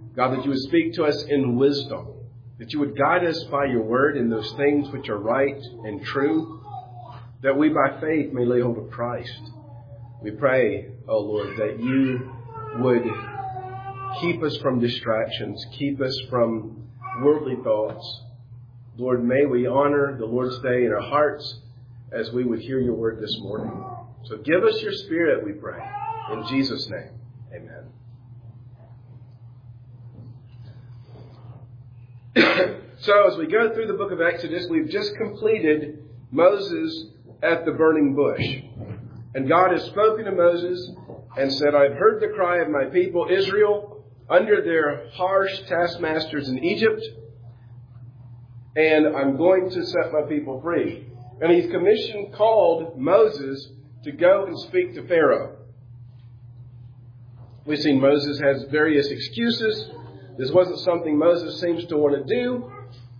God, that you would speak to us in wisdom, that you would guide us by your word in those things which are right and true, that we by faith may lay hold of Christ. We pray, O Lord, that you would keep us from distractions, keep us from worldly thoughts. Lord, may we honor the Lord's Day in our hearts as we would hear your word this morning. So give us your Spirit, we pray. In Jesus' name, amen. So as we go through the book of Exodus, we've just completed Moses at the burning bush. And God has spoken to Moses and said, I've heard the cry of my people Israel under their harsh taskmasters in Egypt, and I'm going to set my people free. And he's called Moses to go and speak to Pharaoh. We've seen Moses has various excuses. This wasn't something Moses seems to want to do.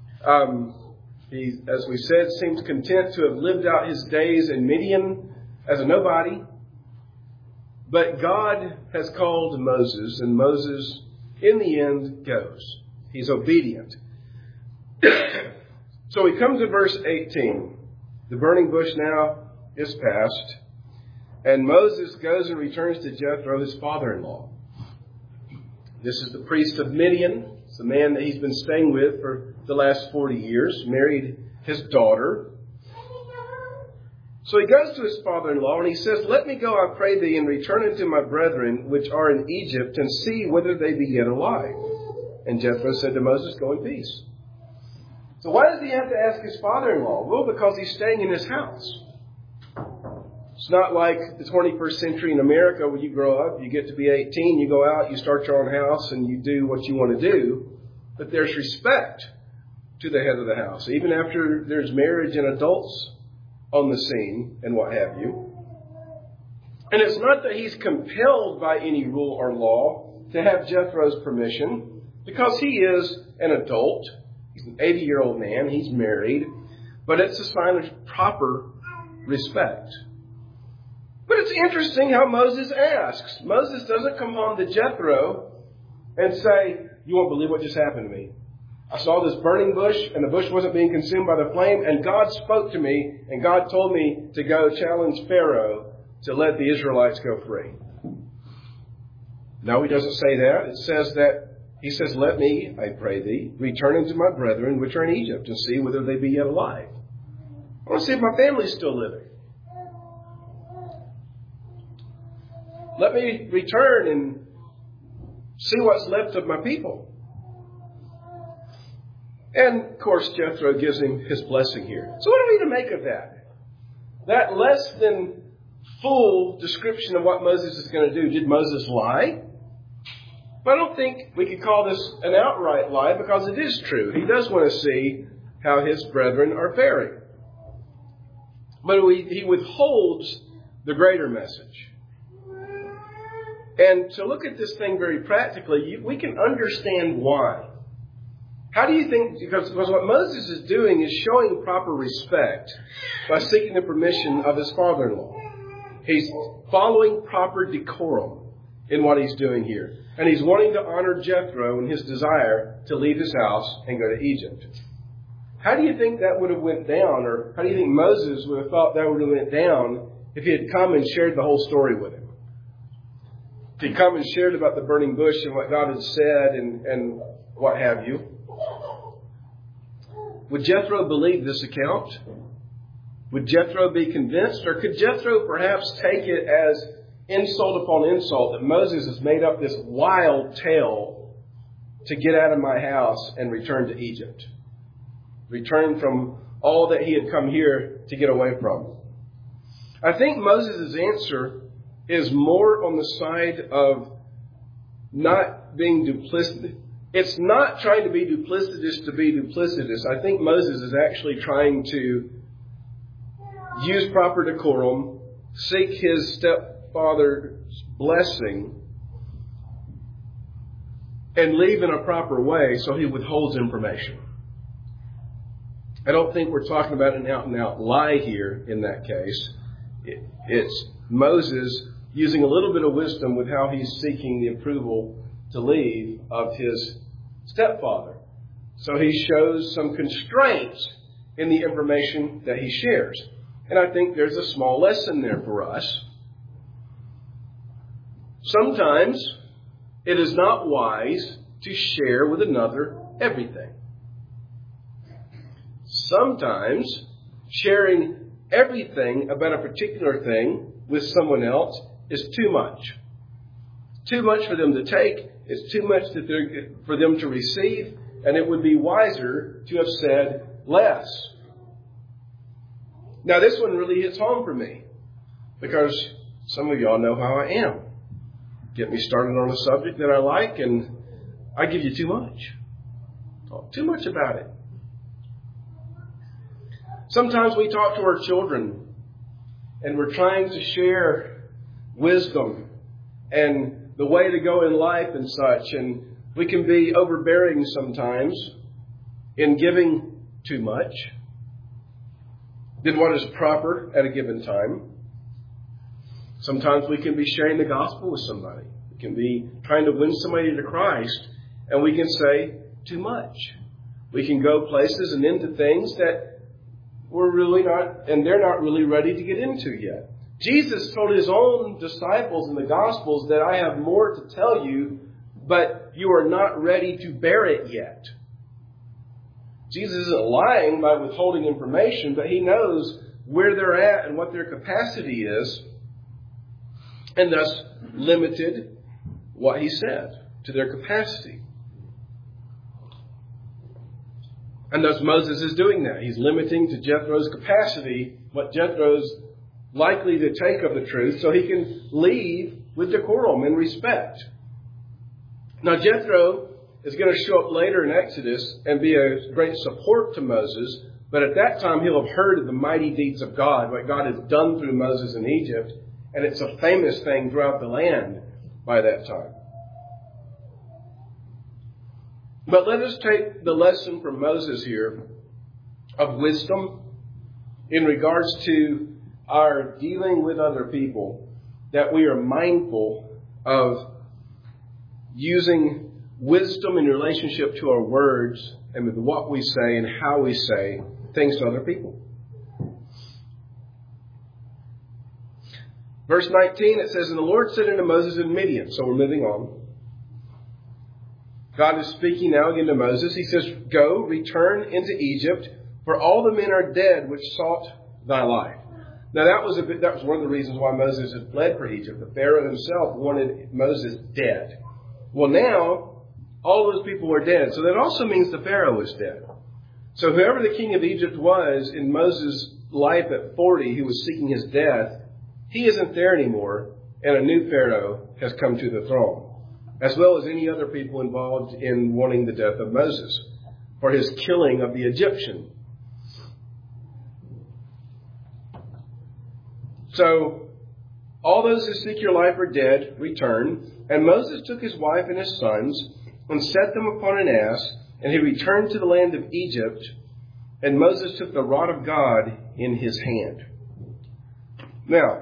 He, as we said, seems content to have lived out his days in Midian as a nobody. But God has called Moses, and Moses, in the end, goes. He's obedient. So we come to verse 18. The burning bush now is past, and Moses goes and returns to Jethro, his father-in-law. This is the priest of Midian. It's the man that he's been staying with for the last 40 years, married his daughter. So he goes to his father-in-law and he says, let me go, I pray thee, and return unto my brethren which are in Egypt, and see whether they be yet alive. And Jethro said to Moses, go in peace. So why does he have to ask his father-in-law? Well, because he's staying in his house. It's not like the 21st century in America where you grow up, you get to be 18, you go out, you start your own house, and you do what you want to do. But there's respect to the head of the house, even after there's marriage and adults on the scene and what have you. And it's not that he's compelled by any rule or law to have Jethro's permission, because he is an adult. He's an 80-year-old man. He's married. But it's a sign of proper respect. But it's interesting how Moses asks. Moses doesn't come home to Jethro and say, you won't believe what just happened to me. I saw this burning bush, and the bush wasn't being consumed by the flame, and God spoke to me, and God told me to go challenge Pharaoh to let the Israelites go free. No, he doesn't say that. It says that he says, let me, I pray thee, return unto my brethren which are in Egypt, and see whether they be yet alive. I want to see if my family's still living. Let me return and see what's left of my people. And, of course, Jethro gives him his blessing here. So what are we to make of that? That less than full description of what Moses is going to do. Did Moses lie? But I don't think we could call this an outright lie, because it is true. He does want to see how his brethren are faring. But he withholds the greater message. And to look at this thing very practically, we can understand why. How do you think, because what Moses is doing is showing proper respect by seeking the permission of his father-in-law. He's following proper decorum in what he's doing here. And he's wanting to honor Jethro in his desire to leave his house and go to Egypt. How do you think that would have went down, or how do you think Moses would have thought that would have went down if he had come and shared the whole story with him? If he'd come and shared about the burning bush and what God had said and what have you. Would Jethro believe this account? Would Jethro be convinced? Or could Jethro perhaps take it as insult upon insult that Moses has made up this wild tale to get out of my house and return to Egypt? Return from all that he had come here to get away from. I think Moses' answer is more on the side of not being duplicitous. It's not trying to be duplicitous to be duplicitous. I think Moses is actually trying to use proper decorum, seek his stepfather's blessing, and leave in a proper way so he withholds information. I don't think we're talking about an out-and-out lie here in that case. It's Moses using a little bit of wisdom with how he's seeking the approval to leave of his stepfather. So he shows some constraints in the information that he shares. And I think there's a small lesson there for us. Sometimes it is not wise to share with another everything. Sometimes sharing everything about a particular thing with someone else is too much. Too much for them to take. It's too much for them to receive. And it would be wiser to have said less. Now, this one really hits home for me, because some of y'all know how I am. Get me started on a subject that I like, and I give you too much. Talk too much about it. Sometimes we talk to our children, and we're trying to share wisdom and the way to go in life and such, and we can be overbearing sometimes in giving too much than what is proper at a given time. Sometimes we can be sharing the gospel with somebody. We can be trying to win somebody to Christ, and we can say too much. We can go places and into things that we're really not, and they're not really ready to get into yet. Jesus told his own disciples in the Gospels that I have more to tell you, but you are not ready to bear it yet. Jesus isn't lying by withholding information, but he knows where they're at and what their capacity is, and thus limited what he said to their capacity. And thus Moses is doing that. He's limiting to Jethro's capacity what Jethro's likely to take of the truth, so he can leave with decorum and respect. Now, Jethro is going to show up later in Exodus and be a great support to Moses. But at that time, he'll have heard of the mighty deeds of God, what God has done through Moses in Egypt. And it's a famous thing throughout the land by that time. But let us take the lesson from Moses here of wisdom in regards to our dealing with other people, that we are mindful of using wisdom in relationship to our words and with what we say and how we say things to other people. Verse 19, it says, "And the Lord said unto Moses in Midian." So we're moving on. God is speaking now again to Moses. He says, "Go, return into Egypt, for all the men are dead which sought thy life." Now that was one of the reasons why Moses had fled for Egypt. The Pharaoh himself wanted Moses dead. Well, now all those people are dead. So that also means the Pharaoh is dead. So whoever the king of Egypt was in Moses' life at 40, who was seeking his death, he isn't there anymore, and a new Pharaoh has come to the throne, as well as any other people involved in wanting the death of Moses for his killing of the Egyptian. So all those who seek your life are dead. Return. And Moses took his wife and his sons and set them upon an ass, and he returned to the land of Egypt. And Moses took the rod of God in his hand. Now,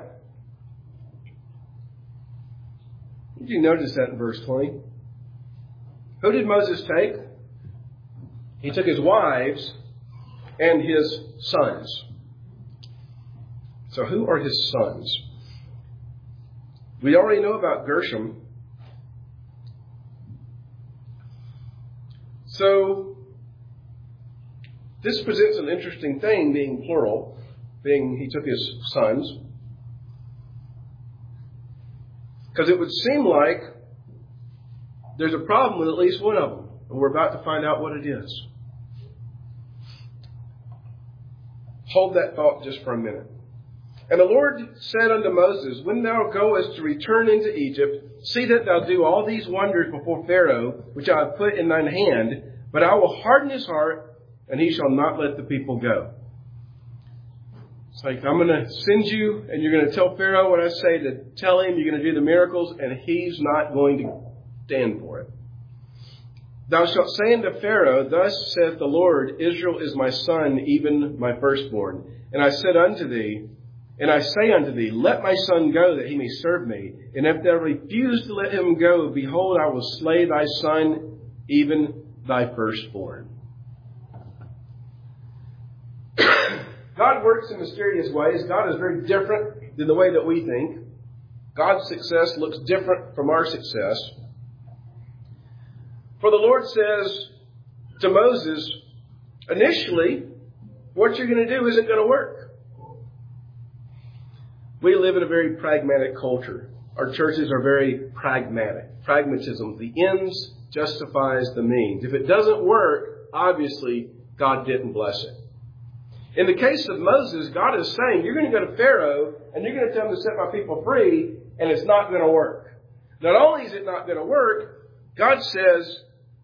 did you notice that in verse 20? Who did Moses take? He took his wives and his sons. So who are his sons? We already know about Gershom. So this presents an interesting thing, being plural, being he took his sons. Because it would seem like there's a problem with at least one of them. And we're about to find out what it is. Hold that thought just for a minute. "And the Lord said unto Moses, When thou goest to return into Egypt, see that thou do all these wonders before Pharaoh, which I have put in thine hand, but I will harden his heart, and he shall not let the people go." It's like, I'm going to send you, and you're going to tell Pharaoh what I say to tell him. You're going to do the miracles, and he's not going to stand for it. "Thou shalt say unto Pharaoh, Thus saith the Lord, Israel is my son, even my firstborn. And I said unto thee, And I say unto thee, let my son go, that he may serve me. And if thou refuse to let him go, behold, I will slay thy son, even thy firstborn. God works in mysterious ways. God is very different than the way that we think. God's success looks different from our success. For the Lord says to Moses, initially, what you're going to do isn't going to work. We live in a very pragmatic culture. Our churches are very pragmatic. Pragmatism. The ends justifies the means. If it doesn't work, obviously, God didn't bless it. In the case of Moses, God is saying, you're going to go to Pharaoh and you're going to tell him to set my people free, and it's not going to work. Not only is it not going to work, God says,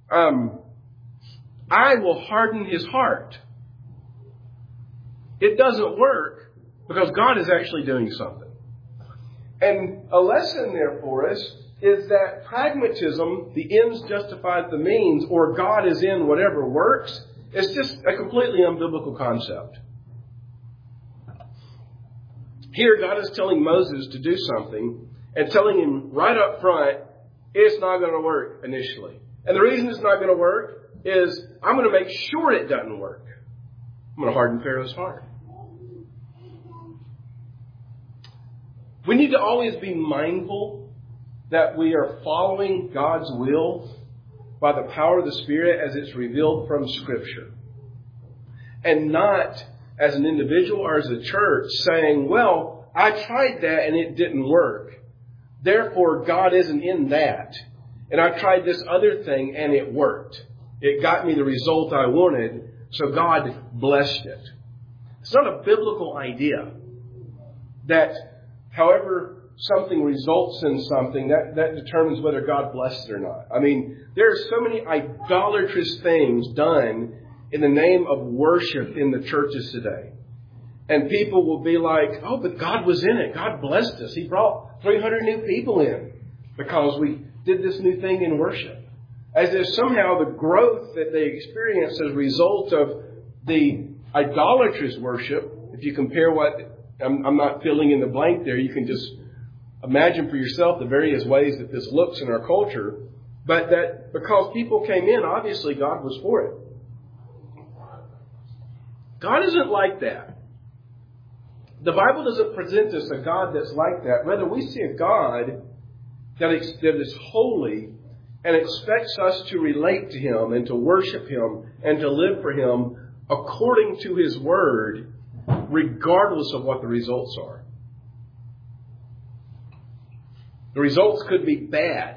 I will harden his heart. It doesn't work because God is actually doing something. And a lesson there for us is that pragmatism, the ends justify the means, or God is in whatever works, is just a completely unbiblical concept. Here, God is telling Moses to do something and telling him right up front, it's not going to work initially. And the reason it's not going to work is I'm going to make sure it doesn't work. I'm going to harden Pharaoh's heart. We need to always be mindful that we are following God's will by the power of the Spirit as it's revealed from Scripture. And not as an individual or as a church saying, well, I tried that and it didn't work. Therefore, God isn't in that. And I tried this other thing and it worked. It got me the result I wanted, so God blessed it. It's not a biblical idea that however something results in something, that determines whether God blessed it or not. I mean, there are so many idolatrous things done in the name of worship in the churches today. And people will be like, oh, but God was in it. God blessed us. He brought 300 new people in because we did this new thing in worship. As if somehow the growth that they experience as a result of the idolatrous worship, if you compare what, I'm not filling in the blank there, you can just imagine for yourself the various ways that this looks in our culture. But that because people came in, obviously God was for it. God isn't like that. The Bible doesn't present us a God that's like that. Rather, we see a God that is holy and expects us to relate to Him and to worship Him and to live for Him according to His Word, regardless of what the results are. The results could be bad,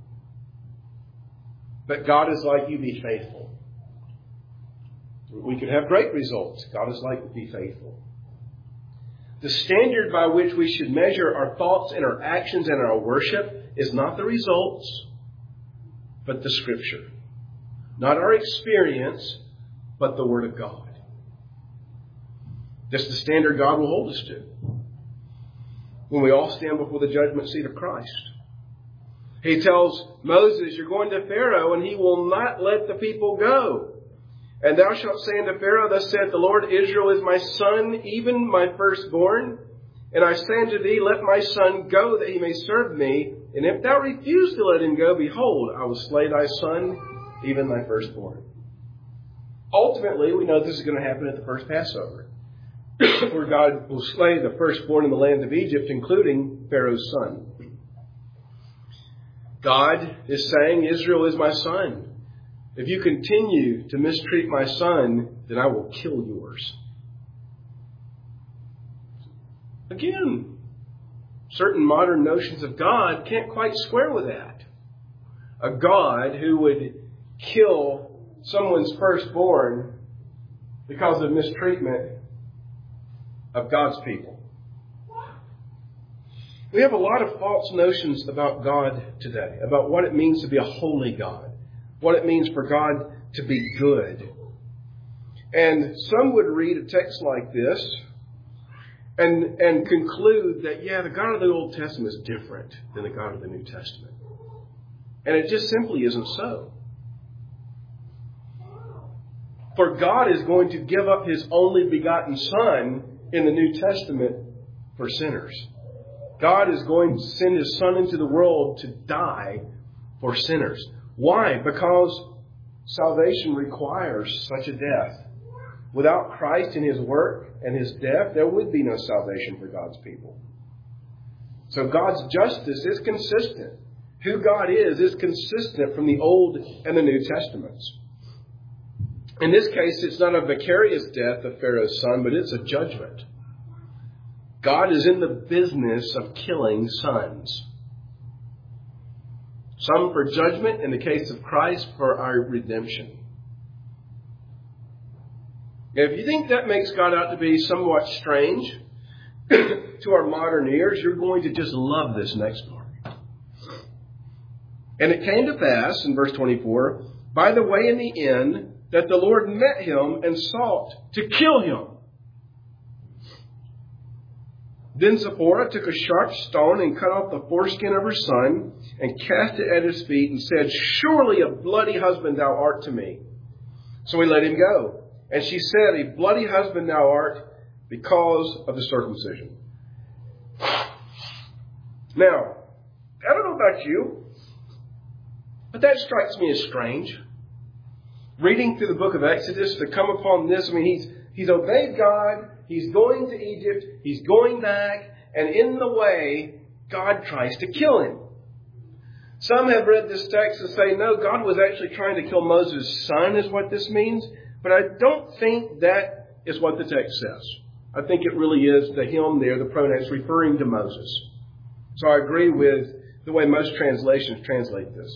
but God is like, you be faithful. We could have great results. God is like, be faithful. The standard by which we should measure our thoughts and our actions and our worship is not the results, but the Scripture. Not our experience, but the Word of God. That's the standard God will hold us to when we all stand before the judgment seat of Christ. He tells Moses, you're going to Pharaoh, and he will not let the people go. And thou shalt say unto Pharaoh, thus saith the Lord, Israel is my son, even my firstborn. And I say unto thee, let my son go, that he may serve me. And if thou refuse to let him go, behold, I will slay thy son, even thy firstborn. Ultimately, we know this is going to happen at the first Passover, where God will slay the firstborn in the land of Egypt, including Pharaoh's son. God is saying, Israel is my son. If you continue to mistreat my son, then I will kill yours. Again, certain modern notions of God can't quite square with that. A God who would kill someone's firstborn because of mistreatment of God's people. We have a lot of false notions about God today, about what it means to be a holy God, what it means for God to be good. And some would read a text like this and conclude that, the God of the Old Testament is different than the God of the New Testament. And it just simply isn't so. For God is going to give up His only begotten Son in the New Testament for sinners. God is going to send His Son into the world to die for sinners. Why? Because salvation requires such a death. Without Christ and His work and His death, there would be no salvation for God's people. So God's justice is consistent. Who God is consistent from the Old and the New Testaments. In this case, it's not a vicarious death of Pharaoh's son, but it's a judgment. God is in the business of killing sons. Some for judgment, in the case of Christ, for our redemption. Now, if you think that makes God out to be somewhat strange to our modern ears, you're going to just love this next part. And it came to pass, in verse 24, by the way in the inn, that the Lord met him and sought to kill him. Then Zipporah took a sharp stone and cut off the foreskin of her son and cast it at his feet and said, surely a bloody husband thou art to me. So he let him go. And she said, a bloody husband thou art because of the circumcision. Now, I don't know about you, but that strikes me as strange. Reading through the book of Exodus to come upon this, I mean, he's obeyed God. He's going to Egypt. He's going back. And in the way, God tries to kill him. Some have read this text and say, no, God was actually trying to kill Moses' son is what this means. But I don't think that is what the text says. I think it really is the him there, the pronouns referring to Moses. So I agree with the way most translations translate this.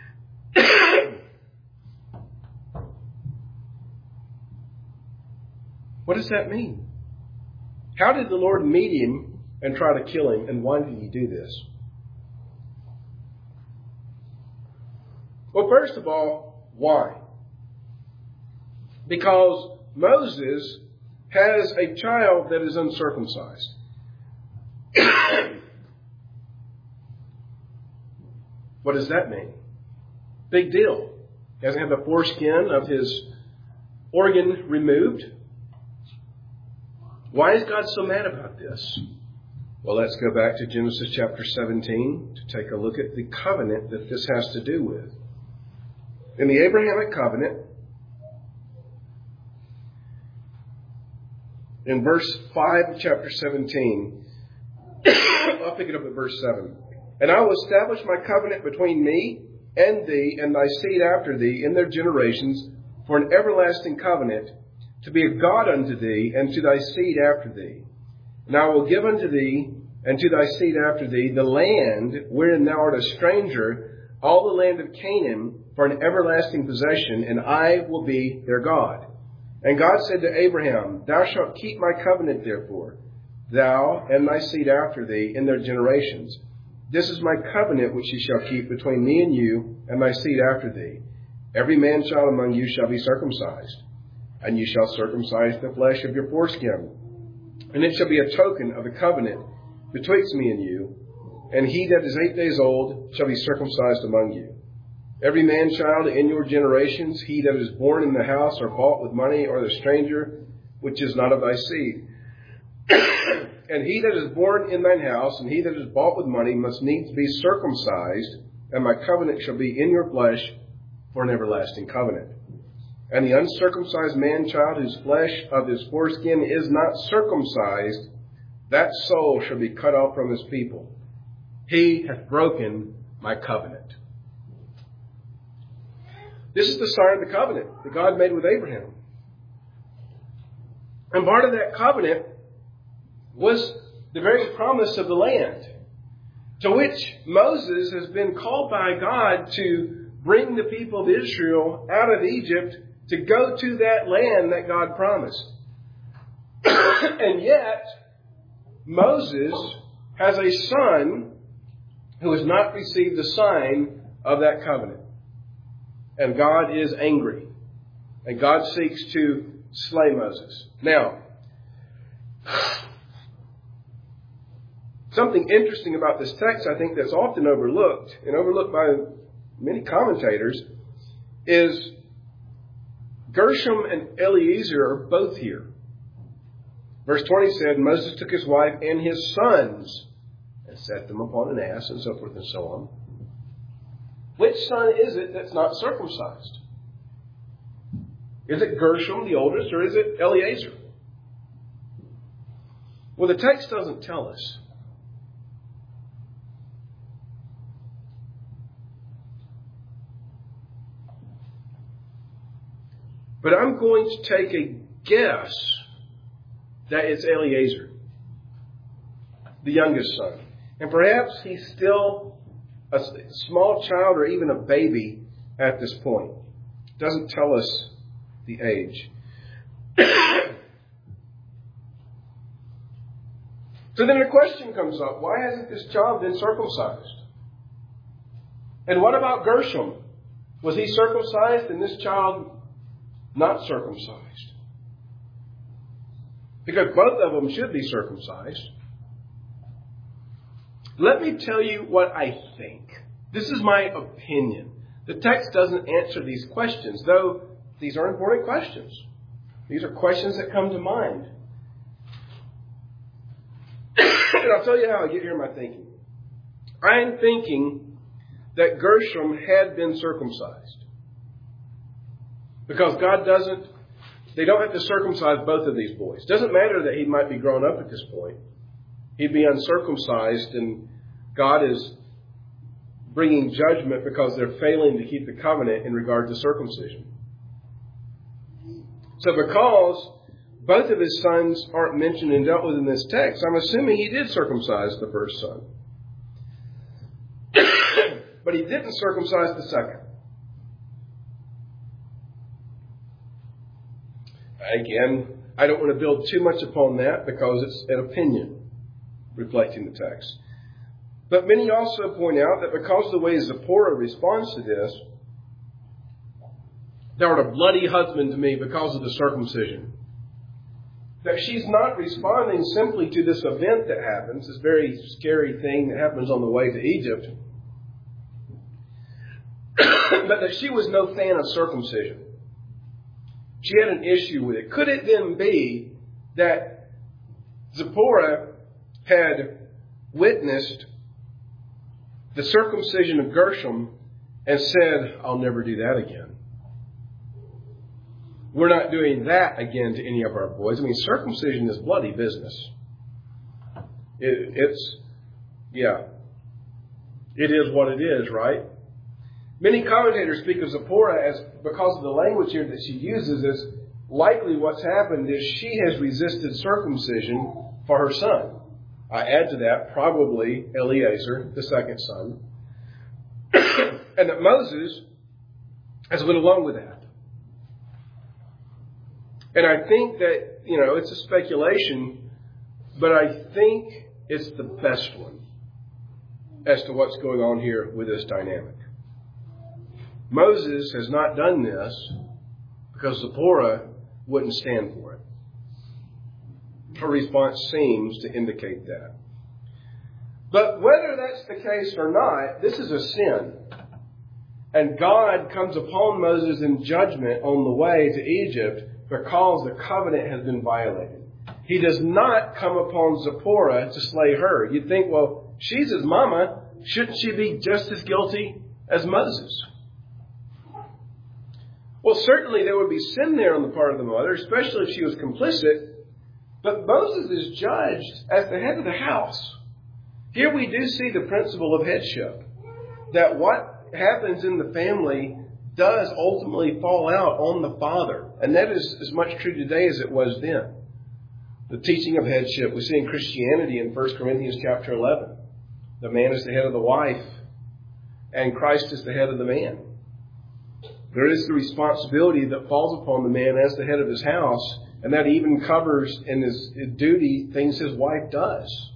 What does that mean? How did the Lord meet him and try to kill him? And why did He do this? Well, first of all, why? Because Moses has a child that is uncircumcised. What does that mean? Big deal. He doesn't have the foreskin of his organ removed. Why is God so mad about this? Well, let's go back to Genesis chapter 17 to take a look at the covenant that this has to do with. In the Abrahamic covenant, in verse 5 of chapter 17, I'll pick it up at verse 7. And I will establish my covenant between me and thee and thy seed after thee in their generations for an everlasting covenant, to be a God unto thee, and to thy seed after thee. And I will give unto thee, and to thy seed after thee, the land wherein thou art a stranger, all the land of Canaan, for an everlasting possession, and I will be their God. And God said to Abraham, thou shalt keep my covenant therefore, thou and thy seed after thee in their generations. This is my covenant which ye shall keep between me and you, and thy seed after thee. Every man child among you shall be circumcised. And you shall circumcise the flesh of your foreskin. And it shall be a token of the covenant betwixt me and you. And he that is 8 days old shall be circumcised among you. Every man child in your generations, he that is born in the house or bought with money, or the stranger, which is not of thy seed. And he that is born in thine house, and he that is bought with money, must needs be circumcised. And my covenant shall be in your flesh for an everlasting covenant. And the uncircumcised man-child whose flesh of his foreskin is not circumcised, that soul shall be cut off from his people. He hath broken my covenant. This is the sign of the covenant that God made with Abraham. And part of that covenant was the very promise of the land, to which Moses has been called by God to bring the people of Israel out of Egypt to go to that land that God promised. And yet, Moses has a son who has not received the sign of that covenant. And God is angry. And God seeks to slay Moses. Now, something interesting about this text, I think, that's often overlooked, and overlooked by many commentators, is Gershom and Eliezer are both here. Verse 20 said, Moses took his wife and his sons and set them upon an ass, and so forth and so on. Which son is it that's not circumcised? Is it Gershom, the oldest, or is it Eleazar? Well, the text doesn't tell us. But I'm going to take a guess that it's Eleazar, the youngest son. And perhaps he's still a small child or even a baby at this point. It doesn't tell us the age. So then a question comes up. Why hasn't this child been circumcised? And what about Gershom? Was he circumcised and this child not circumcised? Because both of them should be circumcised. Let me tell you what I think. This is my opinion. The text doesn't answer these questions, though these are important questions. These are questions that come to mind. And I'll tell you how I get here in my thinking. I am thinking that Gershom had been circumcised. Because God they don't have to circumcise both of these boys. It doesn't matter that he might be grown up at this point. He'd be uncircumcised, and God is bringing judgment because they're failing to keep the covenant in regard to circumcision. So because both of his sons aren't mentioned and dealt with in this text, I'm assuming he did circumcise the first son. But he didn't circumcise the second. Again, I don't want to build too much upon that because it's an opinion reflecting the text. But many also point out that because of the way Zipporah responds to this, thou art a bloody husband to me because of the circumcision. That she's not responding simply to this event that happens, this very scary thing that happens on the way to Egypt, but that she was no fan of circumcision. She had an issue with it. Could it then be that Zipporah had witnessed the circumcision of Gershom and said, I'll never do that again? We're not doing that again to any of our boys. I mean, circumcision is bloody business. It is what it is, right? Many commentators speak of Zipporah as, because of the language here that she uses, as likely what's happened is she has resisted circumcision for her son. I add to that probably Eleazar, the second son, and that Moses has went along with that. And I think that, it's a speculation, but I think it's the best one as to what's going on here with this dynamic. Moses has not done this because Zipporah wouldn't stand for it. Her response seems to indicate that. But whether that's the case or not, this is a sin. And God comes upon Moses in judgment on the way to Egypt because the covenant has been violated. He does not come upon Zipporah to slay her. You'd think, well, she's his mama. Shouldn't she be just as guilty as Moses? Well, certainly there would be sin there on the part of the mother, especially if she was complicit. But Moses is judged as the head of the house. Here we do see the principle of headship. That what happens in the family does ultimately fall out on the father. And that is as much true today as it was then. The teaching of headship we see in Christianity in 1 Corinthians chapter 11. The man is the head of the wife, and Christ is the head of the man. There is the responsibility that falls upon the man as the head of his house, and that even covers in his duty things his wife does.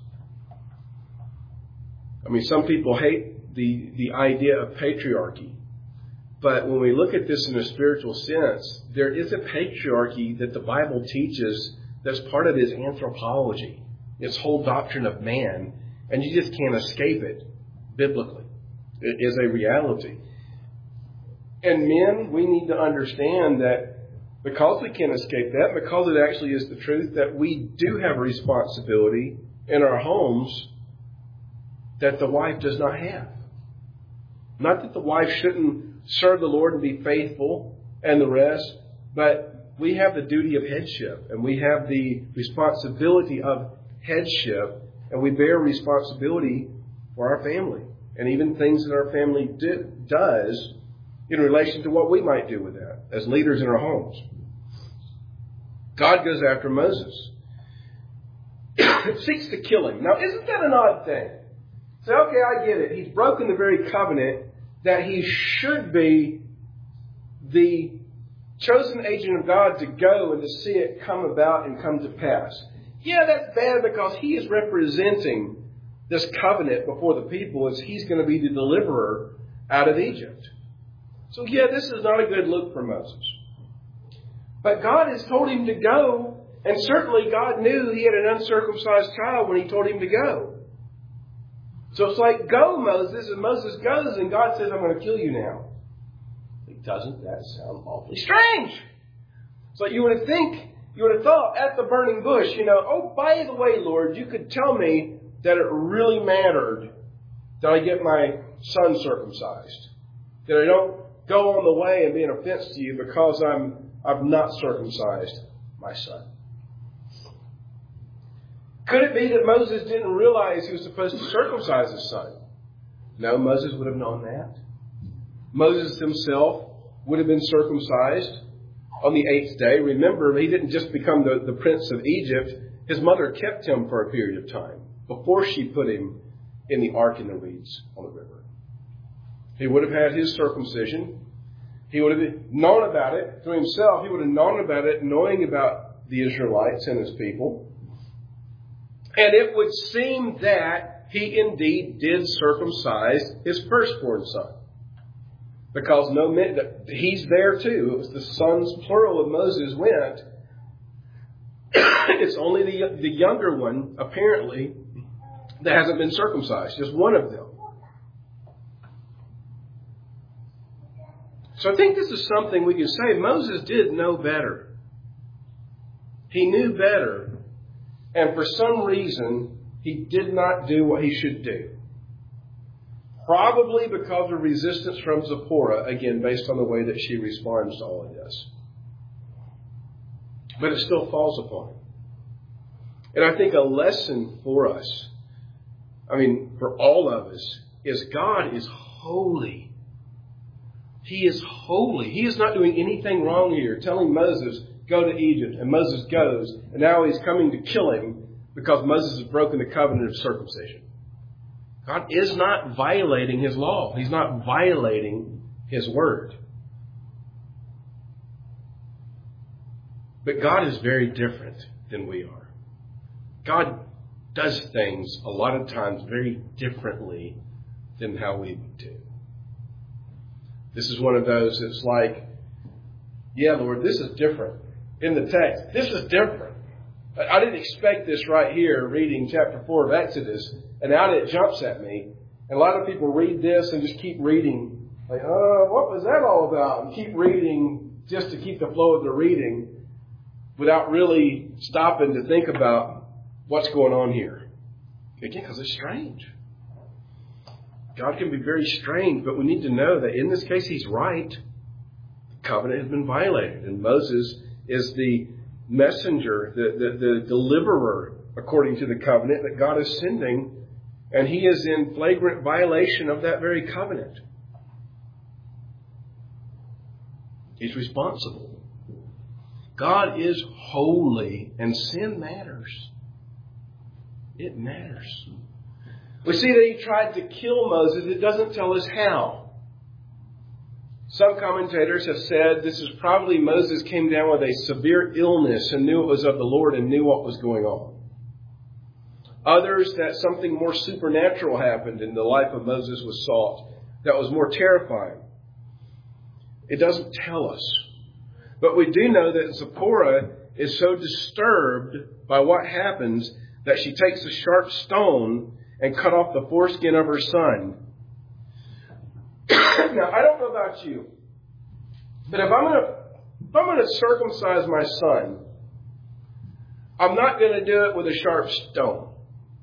I mean, some people hate the idea of patriarchy. But when we look at this in a spiritual sense, there is a patriarchy that the Bible teaches that's part of its anthropology, its whole doctrine of man, and you just can't escape it biblically. It is a reality. And men, we need to understand that Because we can't escape that, because it actually is the truth that we do have a responsibility in our homes that the wife does not have. Not that the wife shouldn't serve the Lord and be faithful and the rest, but we have the duty of headship, and we have the responsibility of headship, and we bear responsibility for our family, and even things that our family does in relation to what we might do with that as leaders in our homes. God goes after Moses. Seeks to kill him. Now, isn't that an odd thing? So, okay, I get it. He's broken the very covenant that he should be the chosen agent of God to go and to see it come about and come to pass. Yeah, that's bad because he is representing this covenant before the people as he's going to be the deliverer out of Egypt. So, yeah, this is not a good look for Moses. But God has told him to go, and certainly God knew he had an uncircumcised child when he told him to go. So it's like, go, Moses, and Moses goes, and God says, I'm going to kill you now. Doesn't that sound awfully strange? So you would have thought at the burning bush, oh, by the way, Lord, you could tell me that it really mattered that I get my son circumcised. That I don't go on the way and be an offense to you because I've not circumcised my son. Could it be that Moses didn't realize he was supposed to circumcise his son? No, Moses would have known that. Moses himself would have been circumcised on the 8th day. Remember, he didn't just become the prince of Egypt. His mother kept him for a period of time before she put him in the ark in the reeds on the river. He would have had his circumcision. He would have known about it to himself. He would have known about it, knowing about the Israelites and his people. And it would seem that he indeed did circumcise his firstborn son. Because he's there too. It was the sons, plural, of Moses went. It's only the younger one, apparently, that hasn't been circumcised. Just one of them. So I think this is something we can say. Moses did know better. He knew better. And for some reason, he did not do what he should do. Probably because of resistance from Zipporah, again, based on the way that she responds to all of this. But it still falls upon him. And I think a lesson for us, for all of us, is God is holy. He is holy. He is not doing anything wrong here, telling Moses, go to Egypt. And Moses goes, and now he's coming to kill him because Moses has broken the covenant of circumcision. God is not violating his law. He's not violating his word. But God is very different than we are. God does things a lot of times very differently than how we do. This is one of those that's like, yeah, Lord, this is different. In the text, this is different. I didn't expect this right here, reading chapter 4 of Exodus, and out it jumps at me. And a lot of people read this and just keep reading, like, what was that all about? And keep reading just to keep the flow of the reading without really stopping to think about what's going on here. Again, because it's strange. God can be very strange, but we need to know that in this case, he's right. The covenant has been violated, and Moses is the messenger, the deliverer, according to the covenant that God is sending, and he is in flagrant violation of that very covenant. He's responsible. God is holy, and sin matters. It matters. We see that he tried to kill Moses. It doesn't tell us how. Some commentators have said this is probably Moses came down with a severe illness and knew it was of the Lord and knew what was going on. Others, that something more supernatural happened in the life of Moses was sought that was more terrifying. It doesn't tell us. But we do know that Zipporah is so disturbed by what happens that she takes a sharp stone and cut off the foreskin of her son. Now, I don't know about you, but if I'm going to if I'm going to circumcise my son, I'm not going to do it with a sharp stone.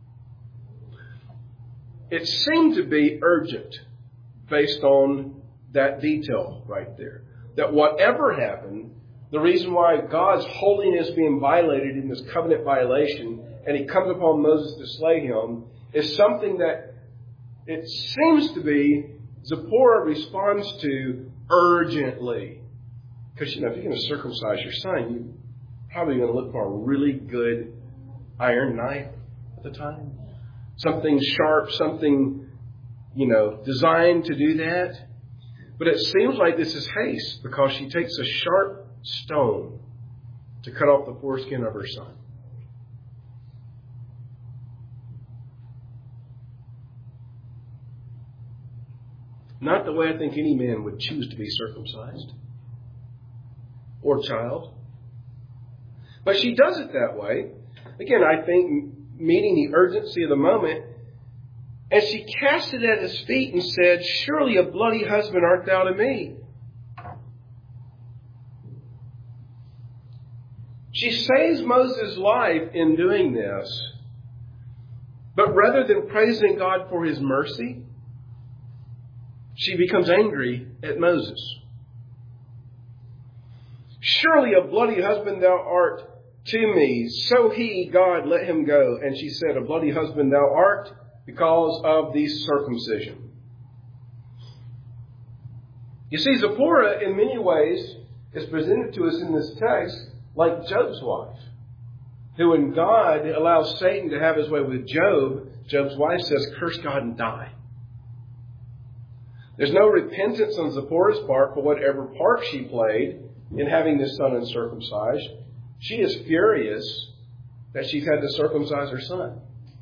It seemed to be urgent based on that detail right there. That whatever happened, the reason why God's holiness being violated in this covenant violation, and he comes upon Moses to slay him, is something that it seems to be Zipporah responds to urgently. Because, if you're going to circumcise your son, you're probably going to look for a really good iron knife at the time. Something sharp, something, designed to do that. But it seems like this is haste because she takes a sharp stone to cut off the foreskin of her son. Not the way I think any man would choose to be circumcised or child. But she does it that way. Again, I think meeting the urgency of the moment. And she cast it at his feet and said, "Surely a bloody husband art thou to me." She saves Moses' life in doing this. But rather than praising God for his mercy, she becomes angry at Moses. "Surely a bloody husband thou art to me. So he, God, let him go." And she said, "A bloody husband thou art because of the circumcision." You see, Zipporah, in many ways, is presented to us in this text like Job's wife, who when God allows Satan to have his way with Job, Job's wife says, "Curse God and die." There's no repentance on Zipporah's part for whatever part she played in having this son uncircumcised. She is furious that she's had to circumcise her son.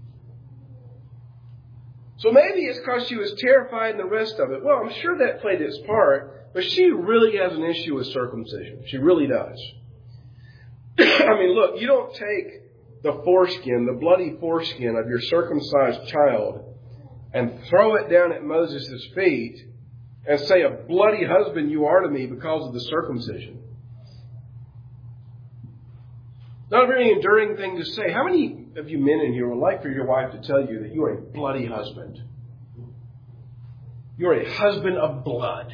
So maybe it's because she was terrified and the rest of it. Well, I'm sure that played its part, but she really has an issue with circumcision. She really does. Look, you don't take the foreskin, the bloody foreskin of your circumcised child and throw it down at Moses' feet and say, "A bloody husband you are to me because of the circumcision." Not a very enduring thing to say. How many of you men in here would like for your wife to tell you that you are a bloody husband? You're a husband of blood.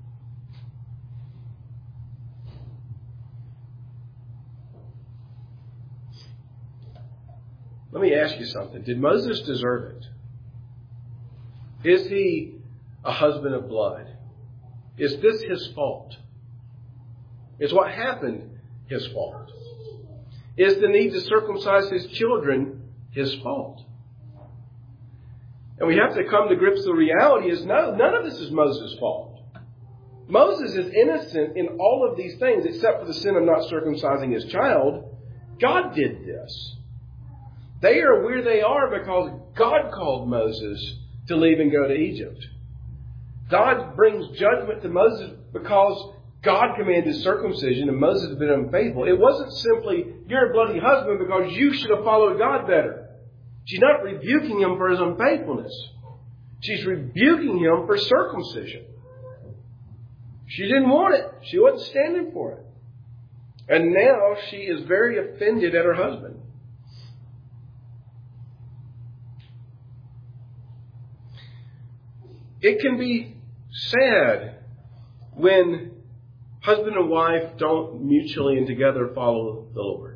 Let me ask you something. Did Moses deserve it? Is he a husband of blood? Is this his fault? Is what happened his fault? Is the need to circumcise his children his fault? And we have to come to grips with the reality is no, none of this is Moses' fault. Moses is innocent in all of these things except for the sin of not circumcising his child. God did this. They are where they are because God called Moses to leave and go to Egypt. God brings judgment to Moses because God commanded circumcision and Moses had been unfaithful. It wasn't simply, "You're a bloody husband because you should have followed God better." She's not rebuking him for his unfaithfulness. She's rebuking him for circumcision. She didn't want it. She wasn't standing for it. And now she is very offended at her husband. It can be sad when husband and wife don't mutually and together follow the Lord.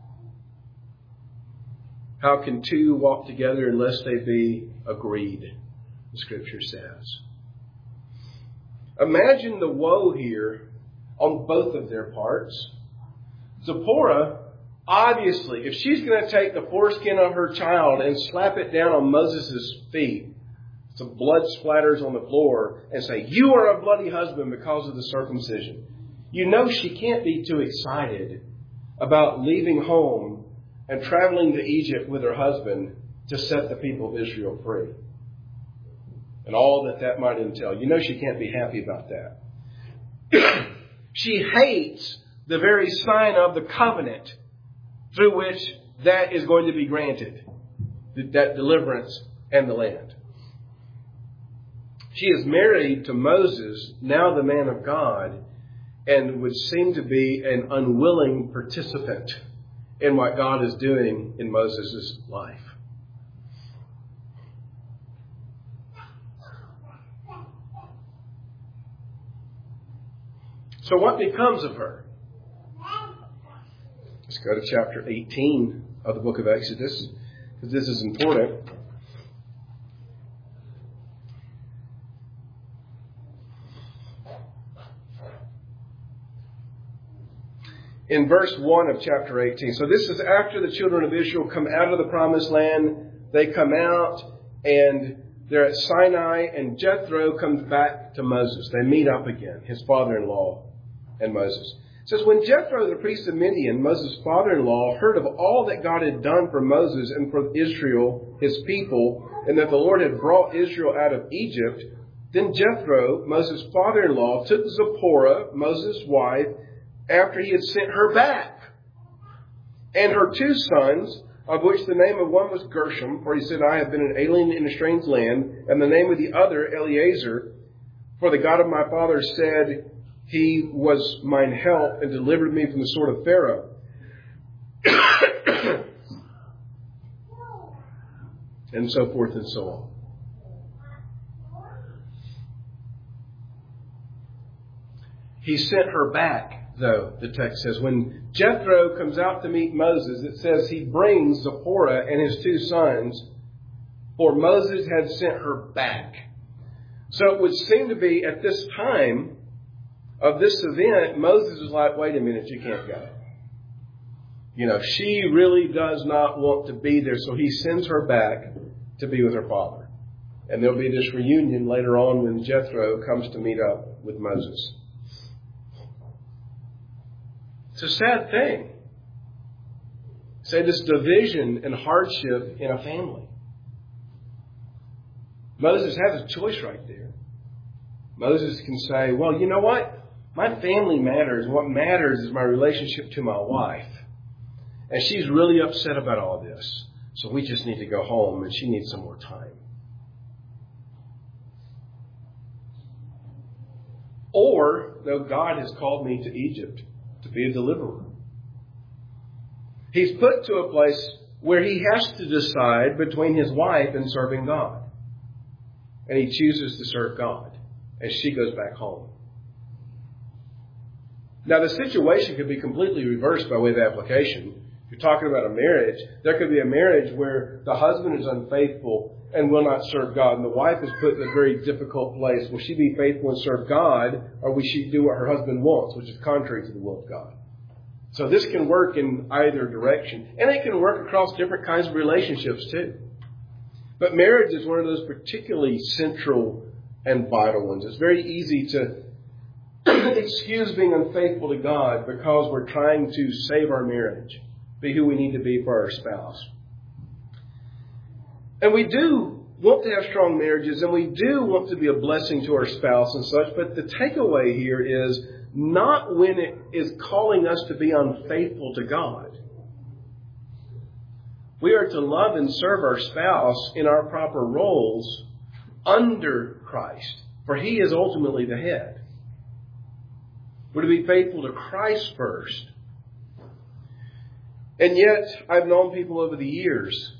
How can two walk together unless they be agreed? The Scripture says. Imagine the woe here on both of their parts. Zipporah, obviously, if she's going to take the foreskin of her child and slap it down on Moses' feet, some blood splatters on the floor, and say, "You are a bloody husband because of the circumcision." You know she can't be too excited about leaving home and traveling to Egypt with her husband to set the people of Israel free. And all that might entail. You know she can't be happy about that. She hates the very sign of the covenant through which that is going to be granted. That deliverance and the land. She is married to Moses, now the man of God, and would seem to be an unwilling participant in what God is doing in Moses' life. So what becomes of her? Let's go to chapter 18 of the book of Exodus, because this is important. In verse 1 of chapter 18. So this is after the children of Israel come out of the promised land. They come out and they're at Sinai, and Jethro comes back to Moses. They meet up again, his father-in-law and Moses. It says, when Jethro, the priest of Midian, Moses' father-in-law, heard of all that God had done for Moses and for Israel, his people, and that the Lord had brought Israel out of Egypt, then Jethro, Moses' father-in-law, took Zipporah, Moses' wife, after he had sent her back, and her 2 sons, of which the name of one was Gershom, for he said, I have been an alien in a strange land, and the name of the other, Eleazar, for the God of my father said, he was mine help and delivered me from the sword of Pharaoh. And so forth and so on. He sent her back, though, the text says. When Jethro comes out to meet Moses, it says he brings Zipporah and his 2 sons, for Moses had sent her back. So it would seem to be at this time of this event, Moses is like, wait a minute, you can't go. You know, she really does not want to be there, so he sends her back to be with her father. And there'll be this reunion later on when Jethro comes to meet up with Moses. It's a sad thing. Say this division and hardship in a family. Moses has a choice right there. Moses can say, well, you know what? My family matters. What matters is my relationship to my wife. And she's really upset about all this. So we just need to go home and she needs some more time. Or, though God has called me to Egypt to be a deliverer, he's put to a place where he has to decide between his wife and serving God. And he chooses to serve God as she goes back home. Now, the situation could be completely reversed by way of application. If you're talking about a marriage, there could be a marriage where the husband is unfaithful and will not serve God, and the wife is put in a very difficult place. Will she be faithful and serve God, or will she do what her husband wants, which is contrary to the will of God? So this can work in either direction, and it can work across different kinds of relationships too. But marriage is one of those particularly central and vital ones. It's very easy to excuse being unfaithful to God because we're trying to save our marriage, be who we need to be for our spouse. And we do want to have strong marriages, and we do want to be a blessing to our spouse and such, but the takeaway here is not when it is calling us to be unfaithful to God. We are to love and serve our spouse in our proper roles under Christ, for he is ultimately the head. We're to be faithful to Christ first. And yet, I've known people over the years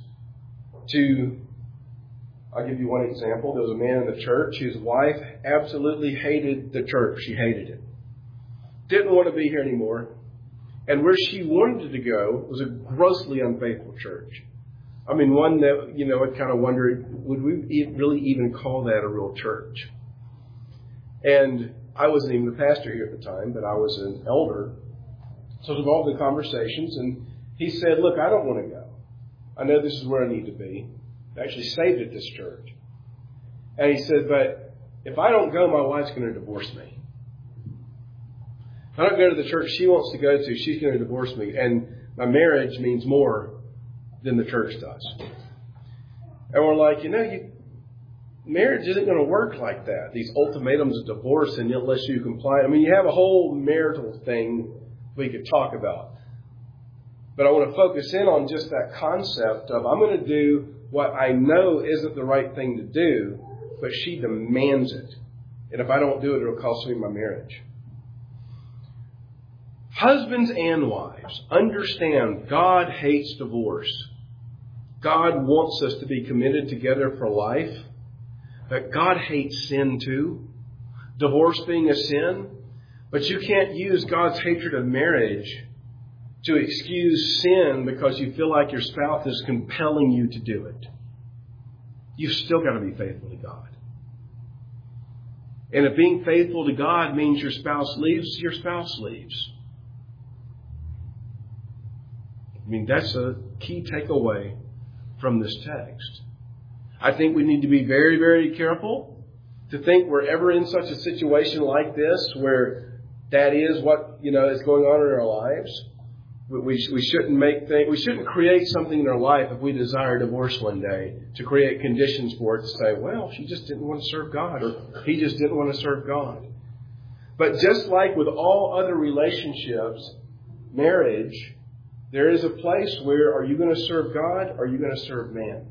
I'll give you one example. There was a man in the church. His wife absolutely hated the church. She hated it. Didn't want to be here anymore. And where she wanted to go was a grossly unfaithful church. I mean, one that, I kind of wondered, would we really even call that a real church? And I wasn't even the pastor here at the time, but I was an elder. So I was involved in conversations, and he said, look, I don't want to go. I know this is where I need to be. I actually saved at this church. And he said, but if I don't go, my wife's going to divorce me. If I don't go to the church she wants to go to, she's going to divorce me. And my marriage means more than the church does. And we're like, marriage isn't going to work like that. These ultimatums of divorce, and unless you comply. I mean, you have a whole marital thing we could talk about. But I want to focus in on just that concept of I'm going to do what I know isn't the right thing to do, but she demands it. And if I don't do it, it'll cost me my marriage. Husbands and wives, understand God hates divorce. God wants us to be committed together for life. But God hates sin too. Divorce being a sin. But you can't use God's hatred of marriage to excuse sin because you feel like your spouse is compelling you to do it. You've still got to be faithful to God. And if being faithful to God means your spouse leaves, your spouse leaves. I mean, that's a key takeaway from this text. I think we need to be very, very careful to think we're ever in such a situation like this where that is what, is going on in our lives. We shouldn't create something in our life if we desire divorce one day to create conditions for it to say, well, she just didn't want to serve God or he just didn't want to serve God. But just like with all other relationships, marriage, there is a place where are you going to serve God or are you going to serve man?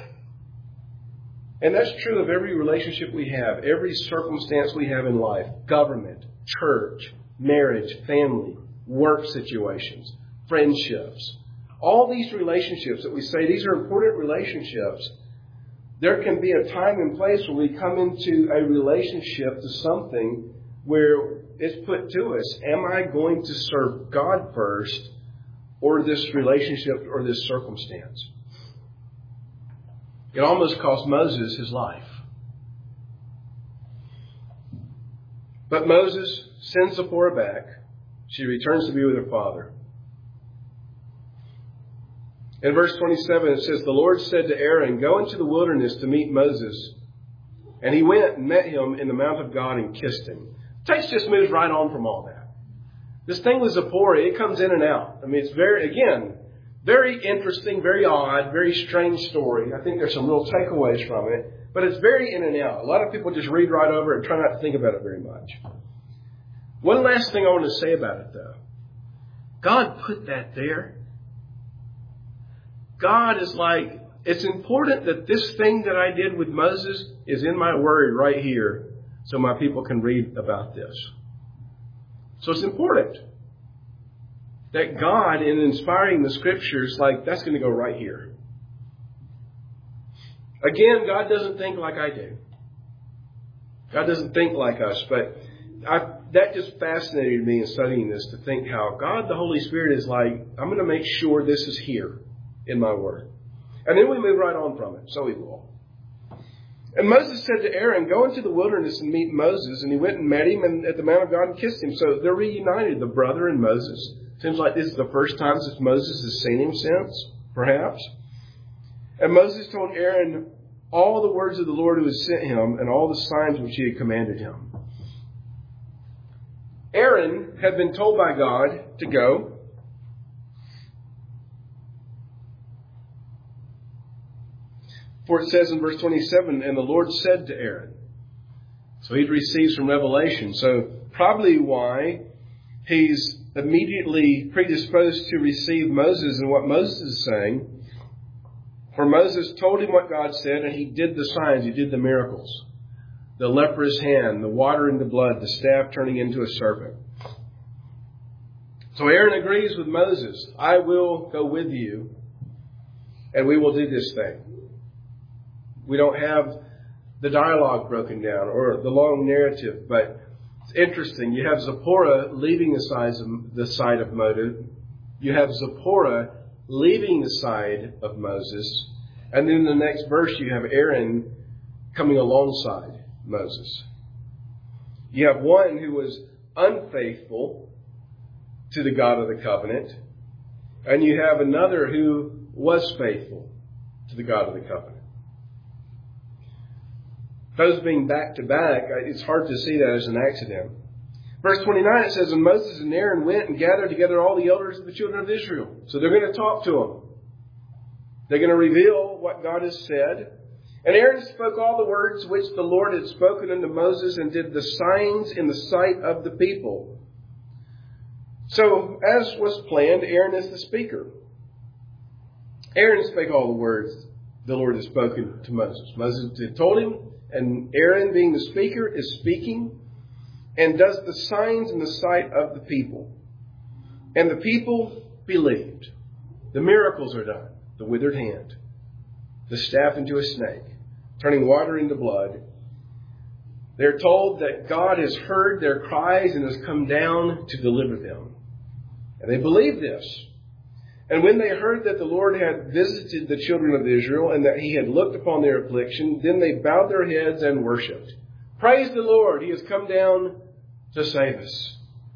And that's true of every relationship we have, every circumstance we have in life, government, church, marriage, family, work situations, friendships. All these relationships that we say, these are important relationships. There can be a time and place where we come into a relationship to something where it's put to us, am I going to serve God first or this relationship or this circumstance? It almost cost Moses his life. But Moses sends Zipporah back. She returns to be with her father. In verse 27 it says, the Lord said to Aaron, go into the wilderness to meet Moses. And he went and met him in the mount of God and kissed him. The text just moves right on from all that. This thing with Zipporah, it comes in and out. I mean, it's very interesting, very odd, very strange story. I think there's some real takeaways from it. But it's very in and out. A lot of people just read right over it and try not to think about it very much. One last thing I want to say about it, though. God put that there. God is like, it's important that this thing that I did with Moses is in my word right here so my people can read about this. So it's important that God, in inspiring the scriptures, that's going to go right here. Again, God doesn't think like I do. God doesn't think like us, but that just fascinated me in studying this to think how God, the Holy Spirit, is like, I'm going to make sure this is here in my word. And then we move right on from it. So we will. And Moses said to Aaron, go into the wilderness and meet Moses. And he went and met him at the Mount of God and kissed him. So they're reunited, the brother and Moses. Seems like this is the first time since Moses has seen him since, perhaps. And Moses told Aaron all the words of the Lord who had sent him and all the signs which he had commanded him. Aaron had been told by God to go. For it says in verse 27, and the Lord said to Aaron. So he'd received some revelation. So probably why he's immediately predisposed to receive Moses and what Moses is saying. For Moses told him what God said, and he did the signs, he did the miracles. The leprous hand, the water into blood, the staff turning into a serpent. So Aaron agrees with Moses. I will go with you, and we will do this thing. We don't have the dialogue broken down or the long narrative, but it's interesting. You have Zipporah leaving the side of Moses. You have Zipporah leaving the side of Moses. And then in the next verse, you have Aaron coming alongside Moses. You have one who was unfaithful to the God of the covenant, and you have another who was faithful to the God of the covenant. Those being back to back, it's hard to see that as an accident. Verse 29, it says, and Moses and Aaron went and gathered together all the elders of the children of Israel. So they're going to talk to them. They're going to reveal what God has said. And Aaron spoke all the words which the Lord had spoken unto Moses and did the signs in the sight of the people. So, as was planned, Aaron is the speaker. Aaron spake all the words the Lord had spoken to Moses. Moses had told him, and Aaron, being the speaker, is speaking and does the signs in the sight of the people. And the people believed. The miracles are done. The withered hand, the staff into a snake, turning water into blood. They're told that God has heard their cries and has come down to deliver them. And they believed this. And when they heard that the Lord had visited the children of Israel and that he had looked upon their affliction, then they bowed their heads and worshipped. Praise the Lord, he has come down to save us.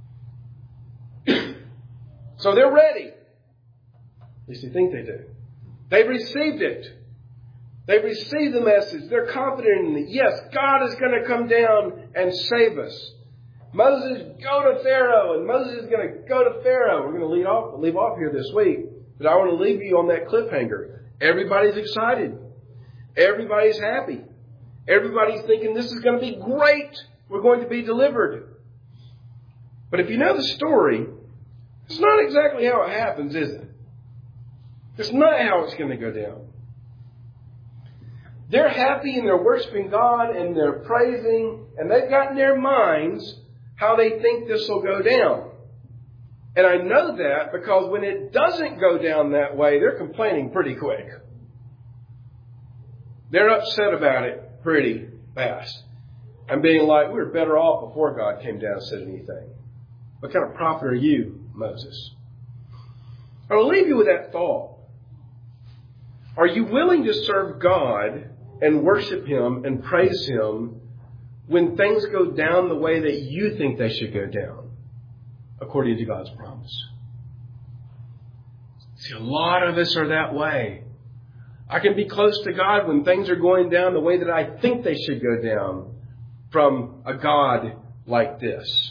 So they're ready. At least they think they do. They've received it. They've received the message. They're confident in it. Yes, God is going to come down and save us. Moses, go to Pharaoh. And Moses is going to go to Pharaoh. We're going to leave off here this week. But I want to leave you on that cliffhanger. Everybody's excited. Everybody's happy. Everybody's thinking this is going to be great. We're going to be delivered. But if you know the story, it's not exactly how it happens, is it? It's not how it's going to go down. They're happy and they're worshiping God and they're praising, and they've got in their minds how they think this will go down. And I know that because when it doesn't go down that way, they're complaining pretty quick. They're upset about it pretty fast. And being like, we were better off before God came down and said anything. What kind of prophet are you, Moses? I'll leave you with that thought. Are you willing to serve God and worship him and praise him when things go down the way that you think they should go down, according to God's promise? See, a lot of us are that way. I can be close to God when things are going down the way that I think they should go down from a God like this.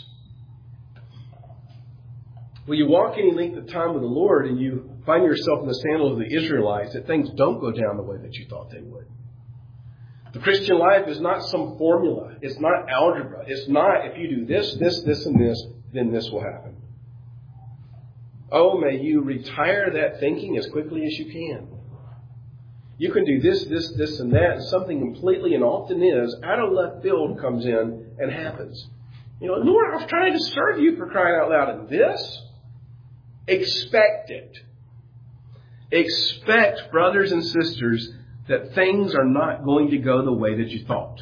Well, you walk any length of time with the Lord and you find yourself in the sandals of the Israelites, that things don't go down the way that you thought they would. The Christian life is not some formula. It's not algebra. It's not if you do this, this, this, and this, then this will happen. Oh, may you retire that thinking as quickly as you can. You can do this, this, this, and that, and something completely, and often is, out of left field comes in and happens. You know, Lord, I was trying to serve you, for crying out loud, and this? Expect it. Expect, brothers and sisters, that things are not going to go the way that you thought.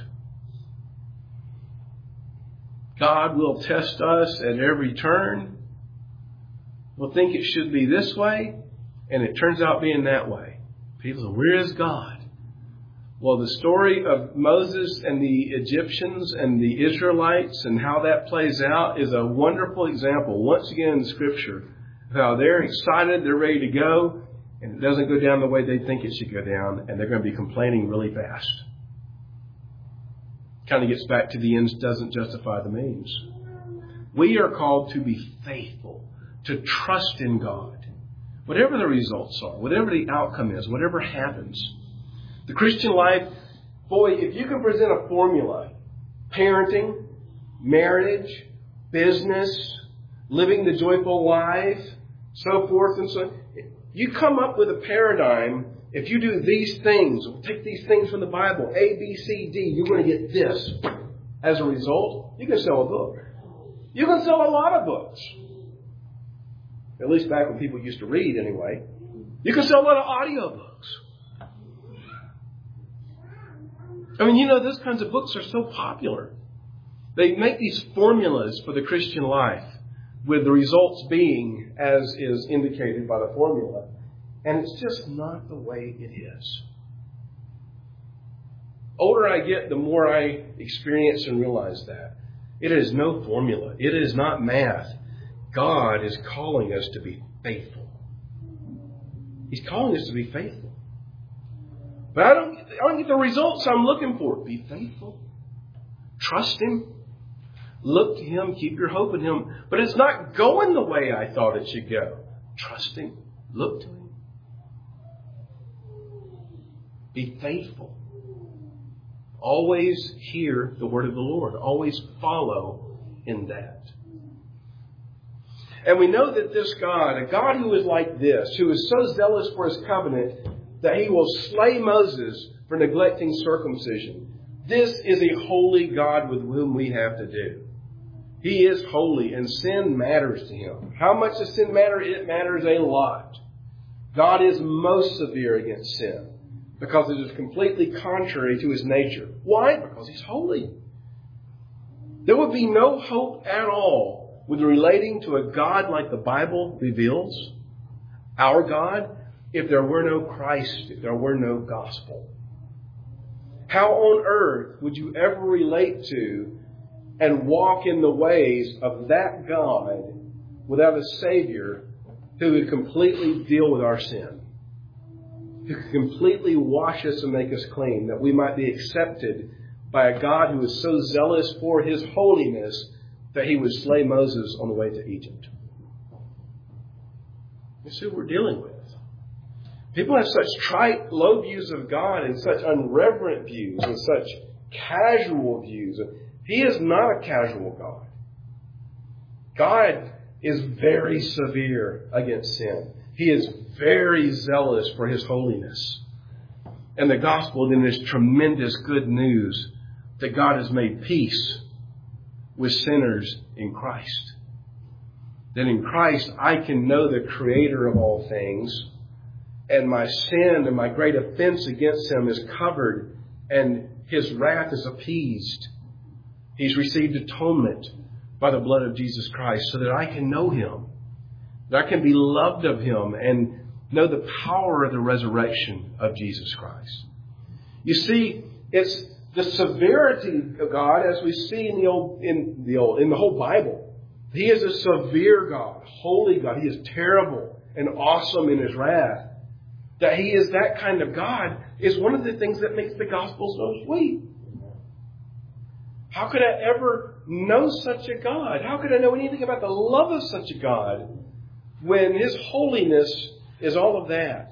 God will test us at every turn. We'll think it should be this way, and it turns out being that way. People say, where is God? Well, the story of Moses and the Egyptians and the Israelites and how that plays out is a wonderful example, once again in Scripture, of how they're excited, they're ready to go, and it doesn't go down the way they think it should go down, and they're going to be complaining really fast. Kind of gets back to the ends doesn't justify the means. We are called to be faithful, to trust in God. Whatever the results are, whatever the outcome is, whatever happens. The Christian life, boy, if you can present a formula, parenting, marriage, business, living the joyful life, so forth and so on. You come up with a paradigm. If you do these things, take these things from the Bible, A, B, C, D, you're going to get this. As a result, you can sell a book. You can sell a lot of books. At least back when people used to read anyway. You can sell a lot of audiobooks. I mean, you know, those kinds of books are so popular. They make these formulas for the Christian life, with the results being as is indicated by the formula. And it's just not the way it is. Older I get, the more I experience and realize that. It is no formula. It is not math. God is calling us to be faithful. He's calling us to be faithful. But I don't get the results I'm looking for. Be faithful. Trust Him. Look to Him. Keep your hope in Him. But it's not going the way I thought it should go. Trust Him. Look to Him. Be faithful. Always hear the word of the Lord. Always follow in that. And we know that this God, a God who is like this, who is so zealous for His covenant that He will slay Moses for neglecting circumcision. This is a holy God with whom we have to do. He is holy, and sin matters to him. How much does sin matter? It matters a lot. God is most severe against sin because it is completely contrary to his nature. Why? Because he's holy. There would be no hope at all with relating to a God like the Bible reveals, our God, if there were no Christ, if there were no gospel. How on earth would you ever relate to and walk in the ways of that God without a Savior who would completely deal with our sin, who could completely wash us and make us clean, that we might be accepted by a God who is so zealous for his holiness that he would slay Moses on the way to Egypt? That's who we're dealing with. People have such trite, low views of God and such unreverent views and such casual views. He is not a casual God. God is very severe against sin. He is very zealous for his holiness. And the gospel then is tremendous good news that God has made peace with sinners in Christ. That in Christ I can know the Creator of all things, and my sin and my great offense against him is covered, and his wrath is appeased. He's received atonement by the blood of Jesus Christ so that I can know him, that I can be loved of him and know the power of the resurrection of Jesus Christ. You see, it's the severity of God as we see in the whole Bible. He is a severe God, holy God. He is terrible and awesome in his wrath. That he is that kind of God is one of the things that makes the gospel so sweet. How could I ever know such a God? How could I know anything about the love of such a God when his holiness is all of that?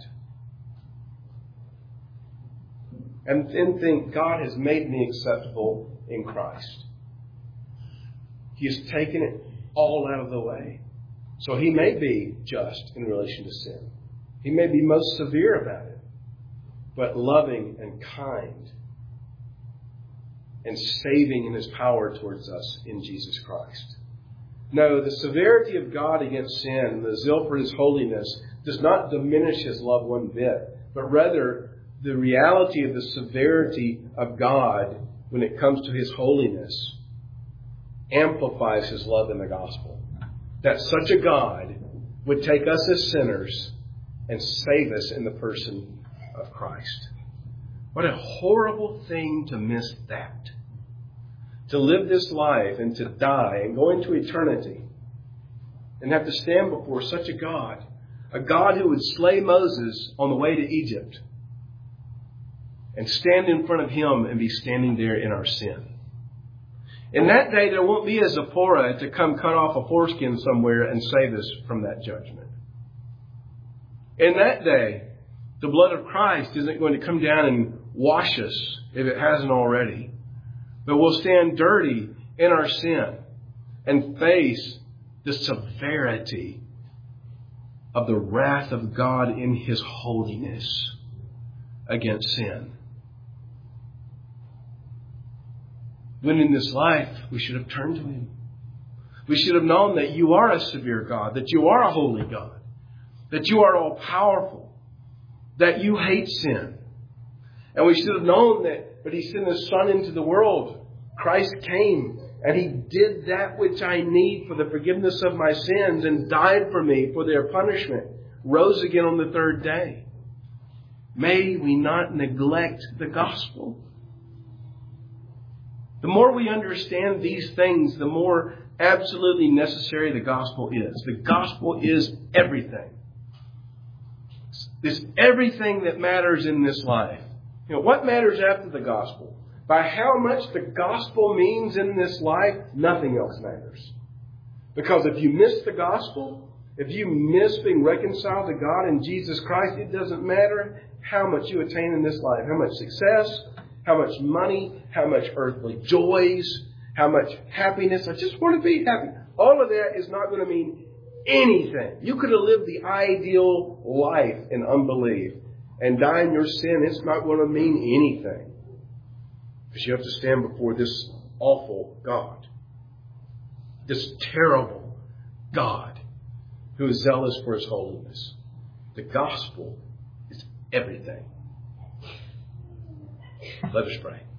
And then think, God has made me acceptable in Christ. He has taken it all out of the way. So he may be just in relation to sin. He may be most severe about it, but loving and kind and saving in his power towards us in Jesus Christ. No, the severity of God against sin, the zeal for his holiness, does not diminish his love one bit, but rather the reality of the severity of God when it comes to his holiness amplifies his love in the gospel. That such a God would take us as sinners and save us in the person of Christ. What a horrible thing to miss that. To live this life and to die and go into eternity and have to stand before such a God who would slay Moses on the way to Egypt and stand in front of him and be standing there in our sin. In that day, there won't be a Zipporah to come cut off a foreskin somewhere and save us from that judgment. In that day, the blood of Christ isn't going to come down and wash us if it hasn't already. But we'll stand dirty in our sin and face the severity of the wrath of God in his holiness against sin. When in this life, we should have turned to him. We should have known that you are a severe God, that you are a holy God, that you are all powerful, that you hate sin. And we should have known that, but he sent his Son into the world. Christ came and he did that which I need for the forgiveness of my sins and died for me for their punishment, rose again on the third day. May we not neglect the gospel. The more we understand these things, the more absolutely necessary the gospel is. The gospel is everything. It's everything that matters in this life. You know, what matters after the gospel? By how much the gospel means in this life, nothing else matters. Because if you miss the gospel, if you miss being reconciled to God in Jesus Christ, it doesn't matter how much you attain in this life, how much success, how much money, how much earthly joys, how much happiness. I just want to be happy. All of that is not going to mean anything. You could have lived the ideal life in unbelief and die in your sin. It's not going to mean anything. Because you have to stand before this awful God. this terrible God who is zealous for His holiness. The gospel is everything. Let us pray.